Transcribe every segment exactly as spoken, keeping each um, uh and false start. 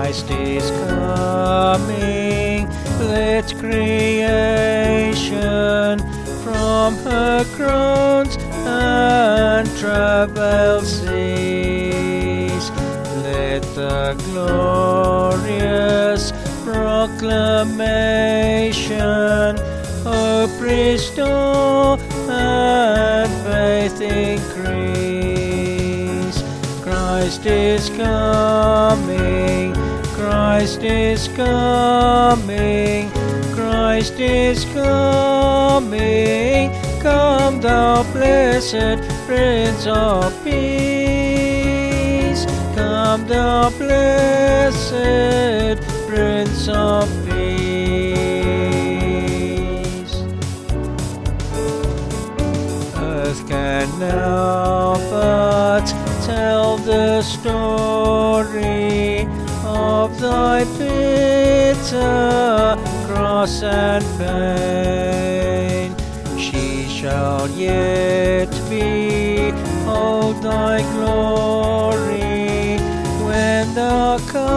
Christ is coming. Let creation from her groans and travail cease. Let the glorious proclamation hope restore and faith increase. Christ is coming, Christ is coming, Christ is coming. Come thou blessed Prince of Peace, come thou blessed Prince of Peace. Earth can now but tell the story of thy bitter cross and pain. She shall yet behold thy glory when thou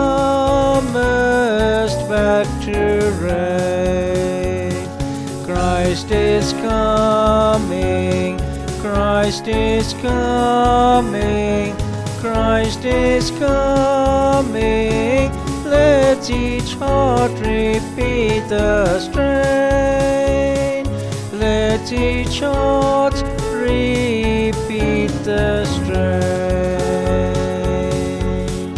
comest back to reign. Christ is coming, Christ is coming, Christ is coming. Let each heart repeat the strain. Let each heart repeat the strain.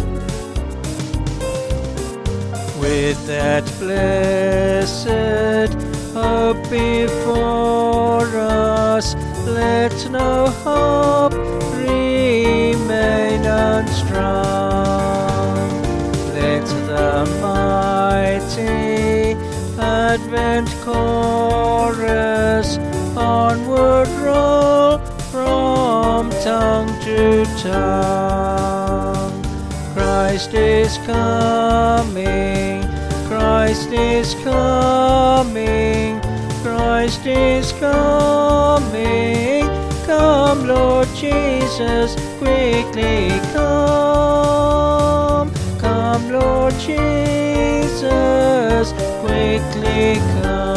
With that blessed hope before us, let no hope remain unstrung. Let the mighty Advent chorus onward roll from tongue to tongue. Christ is coming, Christ is coming, Christ is coming. Come, Lord Jesus, quickly come. Come, Lord Jesus, quickly come.